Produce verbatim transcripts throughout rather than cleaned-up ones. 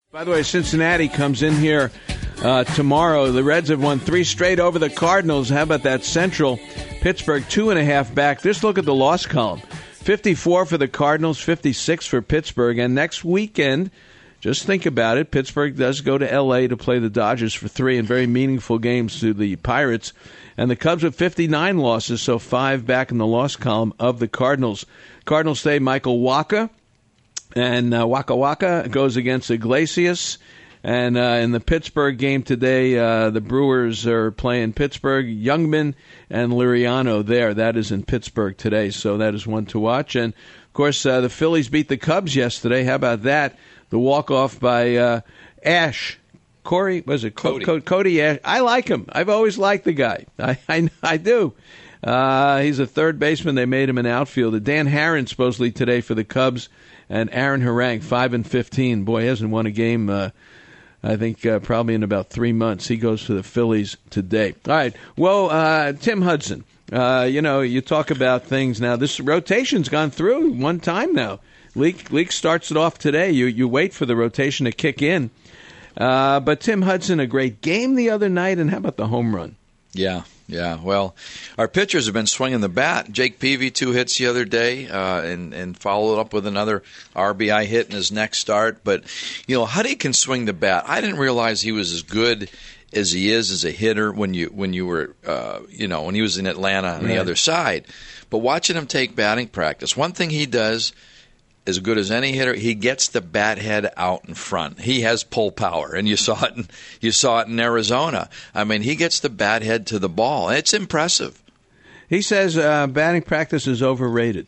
By the way, Cincinnati comes in here uh, tomorrow. The Reds have won three straight over the Cardinals. How about that Central? Pittsburgh, two and a half back. Just look at the loss column. fifty-four for the Cardinals, fifty-six for Pittsburgh. And next weekend, just think about it, Pittsburgh does go to L A to play the Dodgers for three in very meaningful games to the Pirates. And the Cubs have fifty-nine losses, so five back in the loss column of the Cardinals. Cardinals stay Michael Wacha. And uh, Waka Waka goes against Iglesias. And uh, in the Pittsburgh game today, uh, the Brewers are playing Pittsburgh. Youngman and Liriano there. That is in Pittsburgh today, so that is one to watch. And, of course, uh, the Phillies beat the Cubs yesterday. How about that? The walk-off by uh, Ash. Corey, was it Cody. Co- Cody Ash? I like him. I've always liked the guy. I, I, I do. Uh, he's a third baseman. They made him an outfielder. Dan Harron supposedly today for the Cubs. And Aaron Harang, five and fifteen. Boy, he hasn't won a game, uh, I think, uh, probably in about three months. He goes to the Phillies today. All right. Well, uh, Tim Hudson, uh, you know, you talk about things now. This rotation's gone through one time now. Leak, Leak starts it off today. You, you wait for the rotation to kick in. Uh, but Tim Hudson, a great game the other night. And how about the home run? Yeah. Yeah, well, our pitchers have been swinging the bat. Jake Peavy, two hits the other day, uh, and, and followed up with another R B I hit in his next start. But, you know, Huddy can swing the bat. I didn't realize he was as good as he is as a hitter when you when you were, uh, you know, when he was in Atlanta on Right. the other side. But watching him take batting practice, one thing he does, as good as any hitter, he gets the bat head out in front. He has pull power, and you saw it in, you saw it in Arizona. I mean, he gets the bat head to the ball. It's impressive. He says uh, batting practice is overrated.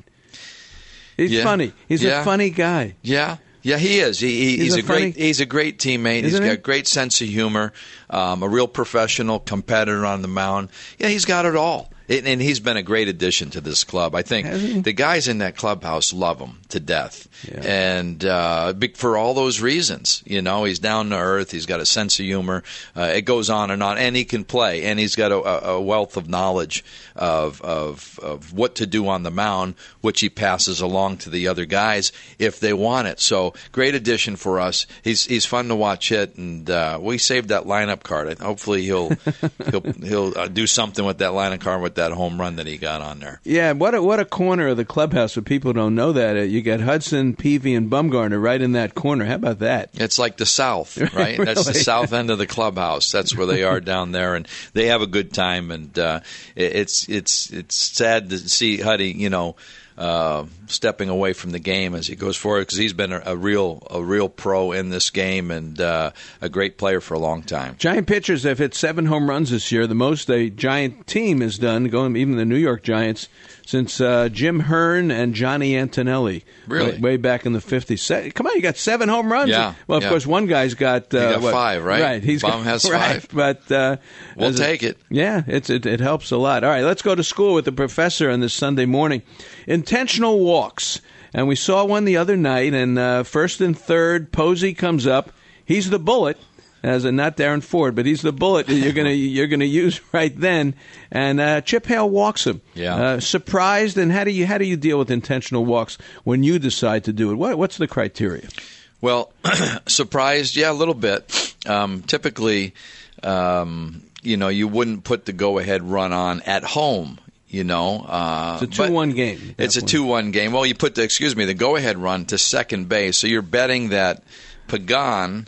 He's Yeah. funny. He's Yeah. a funny guy. Yeah. Yeah, he is. He, he, He's he's, a a, great. funny- He's a great teammate. He's Isn't got he? a great sense of humor. Um, a real professional competitor on the mound. Yeah, he's got it all. It, and he's been a great addition to this club. I think Has he? the guys in that clubhouse love him to death, Yeah. and uh, big- for all those reasons. You know, he's down to earth. He's got a sense of humor. Uh, it goes on and on, and he can play. And he's got a, a wealth of knowledge of, of of what to do on the mound, which he passes along to the other guys if they want it. So great addition for us. He's he's fun to watch hit, and uh, we saved that lineup card. Hopefully he'll he'll he'll uh, do something with that lineup card with that home run that he got on there. Yeah, what a, what a corner of the clubhouse. For people who don't know that, uh, you got Hudson, Peavy, and Bumgarner right in that corner. How about that? It's like the South, right? That's the Really? south end of the clubhouse. That's where they are down there, and they have a good time. And uh, it- it's it's it's sad to see Huddy, you know, uh, stepping away from the game as he goes forward, because he's been a, a real a real pro in this game and uh, a great player for a long time. Giant pitchers have hit seven home runs this year, the most a Giant team has done, going even the New York Giants, since uh, Jim Hearn and Johnny Antonelli. Really? Way, way back in the fifties. Se- Come on, you got seven home runs? Yeah, Well, of yeah. course, one guy's got... Uh, He got what? five, right? Right. He's Baum got, has right, five. But uh, We'll as a- take it. Yeah, it's, it, it helps a lot. All right, let's go to school with the professor on this Sunday morning. Intentional walks. And we saw one the other night, and uh, first and third, Posey comes up. He's the bullet, as a not Darren Ford, but he's the bullet that you're gonna you're gonna use right then. And uh, Chip Hale walks him. Yeah. Uh, surprised, and how do you how do you deal with intentional walks when you decide to do it? What what's the criteria? Well, surprised, yeah, a little bit. Um, typically, um, you know, you wouldn't put the go-ahead run on at home. You know, uh, It's a two one game. at that It's a point. two one game. Well, you put the excuse me the go-ahead run to second base, so you're betting that Pagan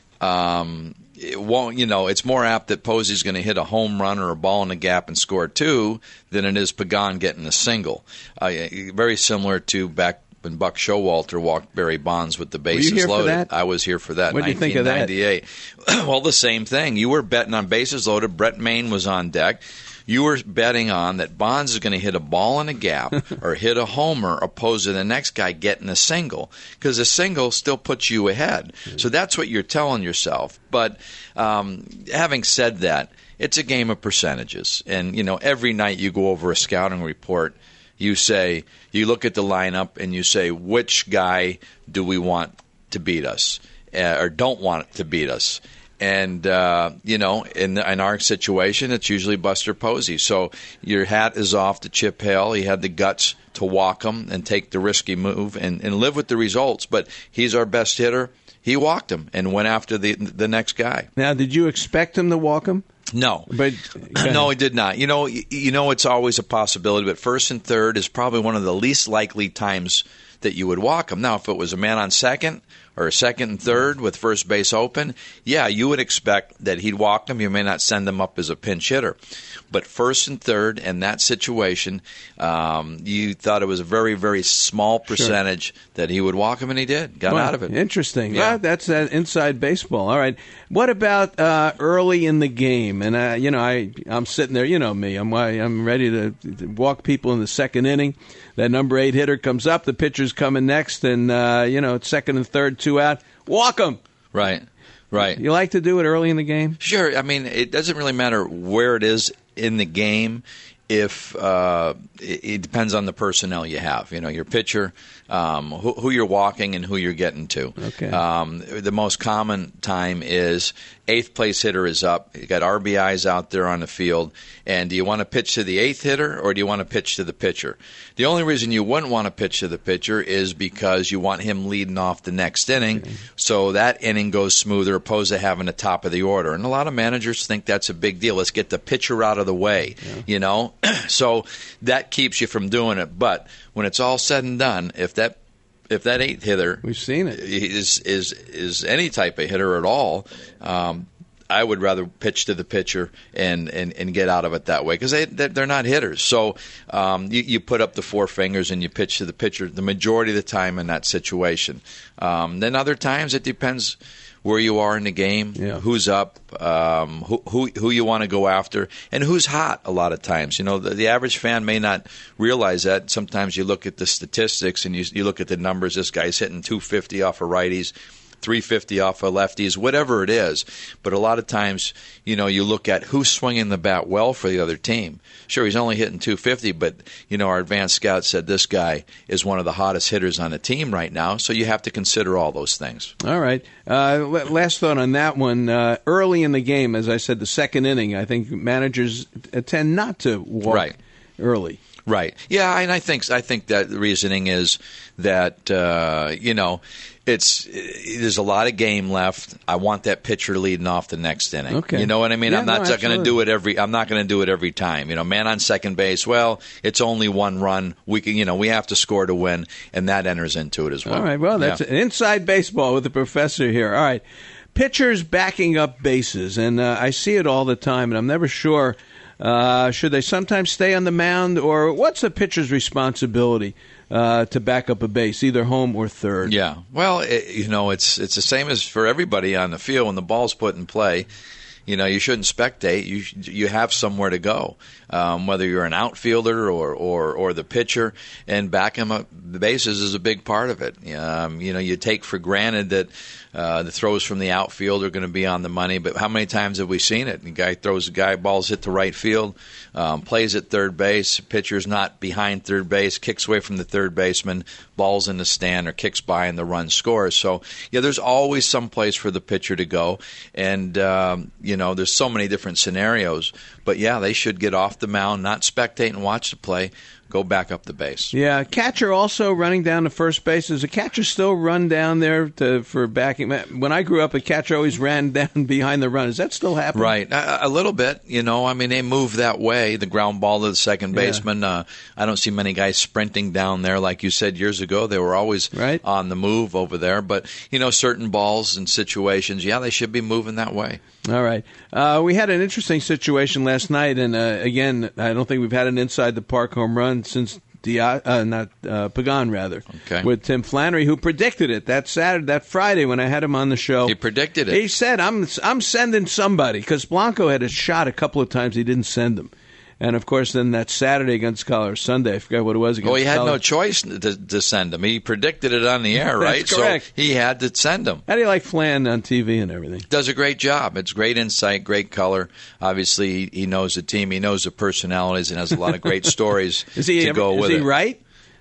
um, it won't. You know, it's more apt that Posey's going to hit a home run or a ball in the gap and score two than it is Pagan getting a single. Uh, very similar to back when Buck Showalter walked Barry Bonds with the bases here for loaded. that? I was here for that. What do you think of that? nineteen ninety-eight. Well, the same thing. You were betting on bases loaded. Brett Maine was on deck. You were betting on that Bonds is going to hit a ball in a gap or hit a homer opposed to the next guy getting a single, because a single still puts you ahead. So that's what you're telling yourself. But um, having said that, it's a game of percentages. And, you know, every night you go over a scouting report, you say, you look at the lineup and you say, which guy do we want to beat us uh, or don't want to beat us? And, uh, you know, in, in our situation, it's usually Buster Posey. So your hat is off to Chip Hale. He had the guts to walk him and take the risky move and, and live with the results. But he's our best hitter. he walked him and went after the the next guy. Now, did you expect him to walk him? No, but no, he did not. You know, you, you know, it's always a possibility, but first and third is probably one of the least likely times that you would walk him. Now, if it was a man on second or a second and third with first base open, yeah, you would expect that he'd walk him. You may not send him up as a pinch hitter. But first and third in that situation, um, you thought it was a very, very small percentage sure. that he would walk him, and he did. Got well, out of it. Interesting. Yeah. Well, that's uh, inside baseball. All right. What about uh, early in the game? And, uh, you know, I, I'm sitting there. You know me. I'm, I'm ready to, to walk people in the second inning. That number eight hitter comes up. The pitcher's coming next. And, uh, you know, it's second and third, two out. Walk him. Right. Right. You like to do it early in the game? Sure. I mean, it doesn't really matter where it is in the game. If uh, it, it depends on the personnel you have, you know, your pitcher, um, who, who you're walking, and who you're getting to. Okay. Um, the most common time is eighth place hitter is up. You got R B Is out there on the field, and do you want to pitch to the eighth hitter or do you want to pitch to the pitcher? The only reason you wouldn't want to pitch to the pitcher is because you want him leading off the next inning, okay. so that inning goes smoother, opposed to having the top of the order. And a lot of managers think that's a big deal. Let's get the pitcher out of the way, yeah. you know. So that keeps you from doing it. But when it's all said and done, if that if that eighth hitter we've seen it is is is any type of hitter at all, um, I would rather pitch to the pitcher and, and, and get out of it that way because they they're not hitters. So um, you, you put up the four fingers and you pitch to the pitcher the majority of the time in that situation. Um, then other times it depends where you are in the game, yeah. who's up, um, who, who who you want to go after, and who's hot a lot of times. You know, the, the average fan may not realize that. Sometimes you look at the statistics and you, you look at the numbers. This guy's hitting two fifty off of righties, three fifty off of lefties, whatever it is. But a lot of times, you know, you look at who's swinging the bat well for the other team. Sure, he's only hitting two fifty, but, you know, our advanced scout said this guy is one of the hottest hitters on the team right now, so you have to consider all those things. All right. Uh, last thought on that one. Uh, early in the game, as I said, the second inning, I think managers tend not to walk right. early. Right. Yeah, and I think I think that the reasoning is that, uh, you know, It's there's a lot of game left. I want that pitcher leading off the next inning. Okay. You know what I mean? Yeah, I'm not no, going to do it every. I'm not going to do it every time. You know, man on second base. Well, it's only one run. We can. You know, we have to score to win, and that enters into it as well. All right. Well, that's yeah. inside baseball with the professor here. All right. Pitchers backing up bases, and uh, I see it all the time, and I'm never sure. Uh, should they sometimes stay on the mound, or what's a pitcher's responsibility uh, to back up a base, either home or third? Yeah, well, it, you know, it's it's the same as for everybody on the field when the ball's put in play. You know, you shouldn't spectate. You you have somewhere to go, um, whether you're an outfielder or, or, or the pitcher, and backing up the bases is a big part of it. Um, you know, you take for granted that uh, the throws from the outfield are going to be on the money, but how many times have we seen it? The guy throws the guy, balls hit to right field, um, plays at third base, pitcher's not behind third base, kicks away from the third baseman, ball's in the stand or kicks by and the run scores. So, yeah, there's always some place for the pitcher to go, and, um, you You know, there's so many different scenarios, but yeah, they should get off the mound, not spectate and watch the play, go back up the base. Yeah, catcher also running down to first base. Does a catcher still run down there to, for backing? When I grew up, a catcher always ran down behind the run. Is that still happening? Right, a, a little bit. You know, I mean, they move that way. The ground ball to the second yeah. baseman. Uh, I don't see many guys sprinting down there like you said years ago. They were always right. on the move over there. But you know, certain balls and situations, yeah, they should be moving that way. All right. Uh, we had an interesting situation last night, and uh, again, I don't think we've had an inside the park home run since Dia- uh, not uh, Pagan, rather, okay. with Tim Flannery, who predicted it that Saturday, that Friday when I had him on the show. He predicted it. He said, "I'm I'm sending somebody," because Blanco had a shot a couple of times. He didn't send him. And, of course, then that Saturday against Colorado, Sunday, I forgot what it was against Well, he had Colorado. no choice to, to send him. He predicted it on the air, right? That's correct. So he had to send him. How do you like Flan on T V and everything? Does a great job. It's great insight, great color. Obviously, he, he knows the team. He knows the personalities and has a lot of great stories is he, to go is with he it. right?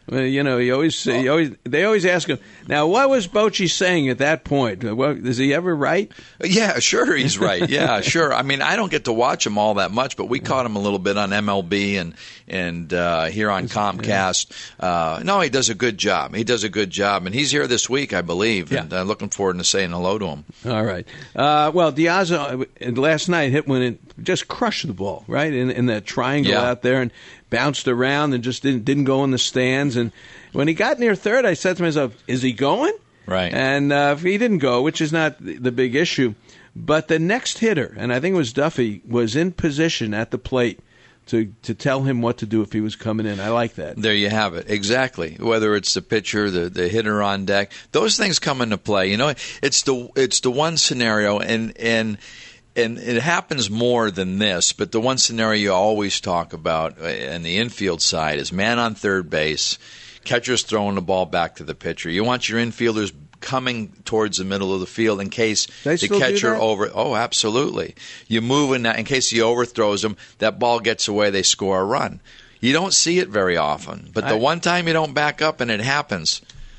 Well, you know, he always, he always, they always ask him, now, what was Bochy saying at that point? What, is he ever right? Yeah, sure, he's right. Yeah, sure. I mean, I don't get to watch him all that much, but we caught him a little bit on M L B and and uh, here on Comcast. Uh, no, he does a good job. He does a good job, and he's here this week, I believe, yeah. and uh, looking forward to saying hello to him. All right. Uh, well, Diaz uh, last night hit when it just crushed the ball, right, in, in that triangle yeah. out there, and bounced around and just didn't didn't go in the stands. And when he got near third, I said to myself, is he going? Right. And uh, he didn't go, which is not the big issue. But the next hitter, and I think it was Duffy, was in position at the plate to, to tell him what to do if he was coming in. I like that. There you have it. Exactly. Whether it's the pitcher, the, the hitter on deck, those things come into play. You know, it's the it's the one scenario, and and and it happens more than this, but the one scenario you always talk about in the infield side is man on third base, catcher's throwing the ball back to the pitcher. You want your infielders coming towards the middle of the field in case they the catcher over. Oh, absolutely. You move in that in case he overthrows them. That ball gets away. They score a run. You don't see it very often, but the I, one time you don't back up and it happens,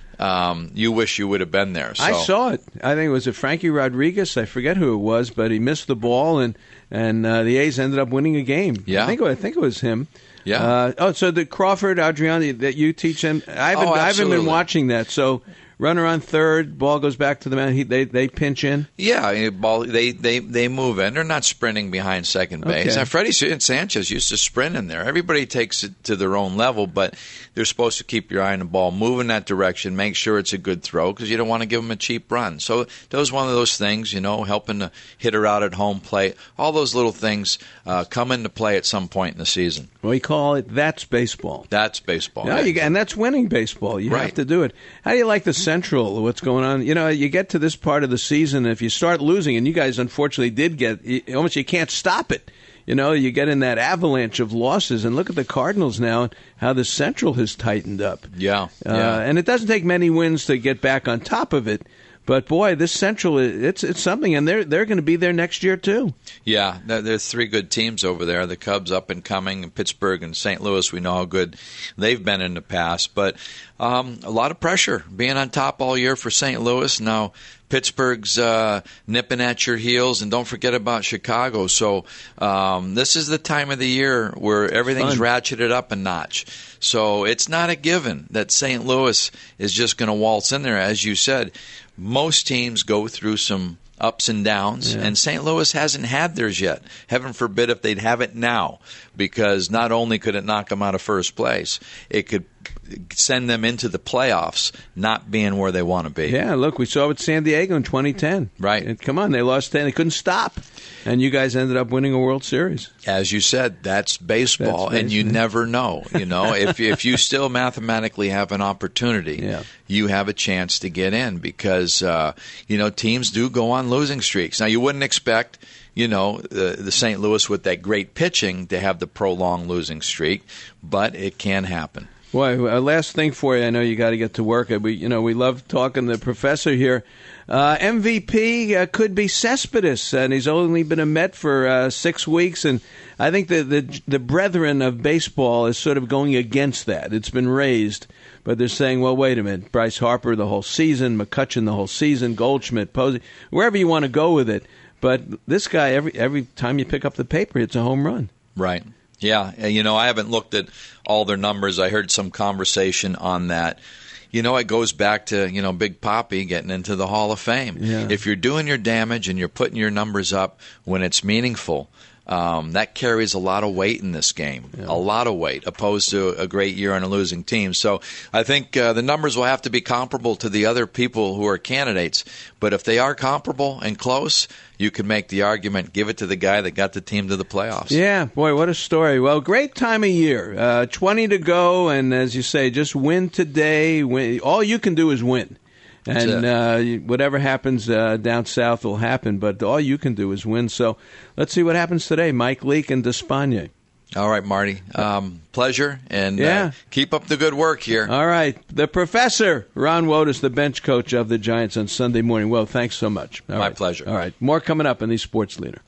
um, you wish you would have been there. So. I saw it. I think it was a Frankie Rodriguez. I forget who it was, but he missed the ball, and and uh, the A's ended up winning a game. Yeah, I think I think it was him. Yeah. Uh, oh, so the Crawford Adriani that you teach him. I haven't oh, I haven't been absolutely. watching that. So. Runner on third, ball goes back to the man. He, they they pinch in. Yeah, ball. They, they they move in. They're not sprinting behind second base. Okay. Now, Freddie Sanchez used to sprint in there. Everybody takes it to their own level, but they're supposed to keep your eye on the ball, move in that direction, make sure it's a good throw because you don't want to give them a cheap run. So that was one of those things, you know, helping the hitter out at home plate. All those little things uh, come into play at some point in the season. We call it that's baseball. That's baseball. Yeah, you, and that's winning baseball. You right. have to do it. How do you like the Central? What's going on? You know, you get to this part of the season, if you start losing, and you guys unfortunately did get, you, almost you can't stop it. You know, you get in that avalanche of losses, and look at the Cardinals now and how the Central has tightened up. Yeah, uh, yeah. And it doesn't take many wins to get back on top of it. But boy, this Central, it's it's something, and they're they're going to be there next year too. Yeah, there's three good teams over there. The Cubs up and coming, and Pittsburgh and Saint Louis. We know how good they've been in the past, but um, a lot of pressure being on top all year for Saint Louis. Now Pittsburgh's uh, nipping at your heels, and don't forget about Chicago. So um, this is the time of the year where everything's Fun. ratcheted up a notch. So it's not a given that Saint Louis is just going to waltz in there, as you said. Most teams go through some ups and downs, yeah. and Saint Louis hasn't had theirs yet. Heaven forbid if they'd have it now, because not only could it knock them out of first place, it could send them into the playoffs, not being where they want to be. Yeah, look, we saw it with San Diego in twenty ten. Right. And come on, they lost ten. They couldn't stop. And you guys ended up winning a World Series. As you said, that's baseball, That's and you baseball. never know. You know, if if you still mathematically have an opportunity, yeah. you have a chance to get in because uh, you know teams do go on losing streaks. Now, you wouldn't expect, you know, the, the Saint Louis with that great pitching to have the prolonged losing streak, but it can happen. Boy, uh, last thing for you. I know you got to get to work. We, you know, we love talking to the professor here. Uh, M V P uh, could be Cespedes, and he's only been a Met for uh, six weeks. And I think the, the the brethren of baseball is sort of going against that. It's been raised, but they're saying, well, wait a minute. Bryce Harper the whole season, McCutcheon the whole season, Goldschmidt, Posey, wherever you want to go with it. But this guy, every every time you pick up the paper, it's a home run. Right. Yeah, you know, I haven't looked at all their numbers. I heard some conversation on that. You know, it goes back to, you know, Big Papi getting into the Hall of Fame. Yeah. If you're doing your damage and you're putting your numbers up when it's meaningful, um, that carries a lot of weight in this game, yeah. a lot of weight, opposed to a great year on a losing team. So I think uh, the numbers will have to be comparable to the other people who are candidates. But if they are comparable and close, you can make the argument, give it to the guy that got the team to the playoffs. Yeah, boy, what a story. Well, great time of year. Uh, twenty to go, and as you say, just win today. Win. All you can do is win. And uh, whatever happens uh, down south will happen, but all you can do is win. So let's see what happens today. Mike Leake and Despaigne. All right, Marty. Um, pleasure, and yeah. uh, keep up the good work here. All right. The professor, Ron Wotus, the bench coach of the Giants on Sunday morning. Well, thanks so much. All My right. pleasure. All right. More coming up in the Sports Leader.